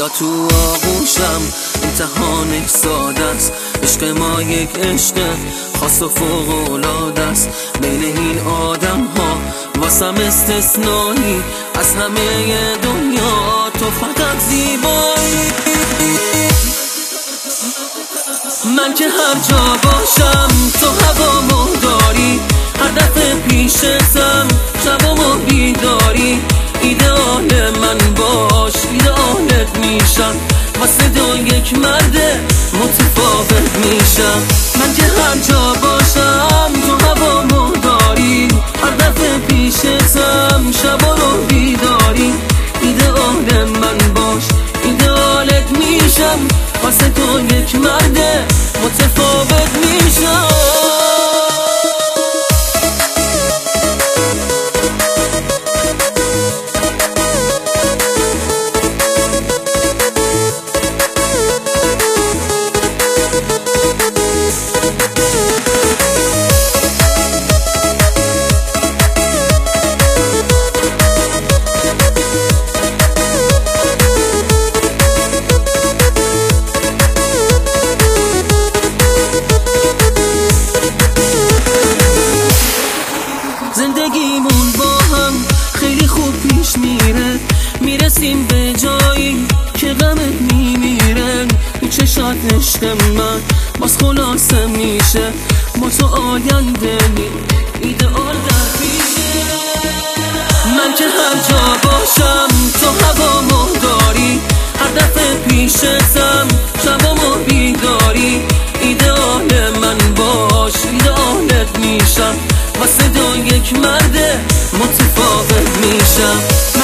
حالا تو آغوشم امتحان ساده است. عشق ما یک عشق خاص و فوق‌العاده است. بین این آدم ها واسم استثنایی، از همه دنیا تو فقط زیبایی. من که هر جا باشم تو هوامو داری، هر دفعه پیشتم شبامو بیداری. ایدئال من باش ایدئالت میشم، واسه دو یک مرد متفاوت میشم. من که هر جا باشم تو هوامو داری، هر دفعه پیشتم شبا رو بیداری. ایدئال من باش ایدئالت میشم، واسه تو یک مرد متفاوت میشم. زندگیمون با هم خیلی خوب پیش میره، میرسیم به جایی که غمت میمیره. چشات عشق من باز خلاصه میشه، ما تو آینده ایدئال در پیشه. من که هر جا باشم تو هوامو داری، هر دفعه پیشتم شبامو بیداری. ایدئال من باش ایدئالت میشم، واسه دو یک مرد متفاوت میشم.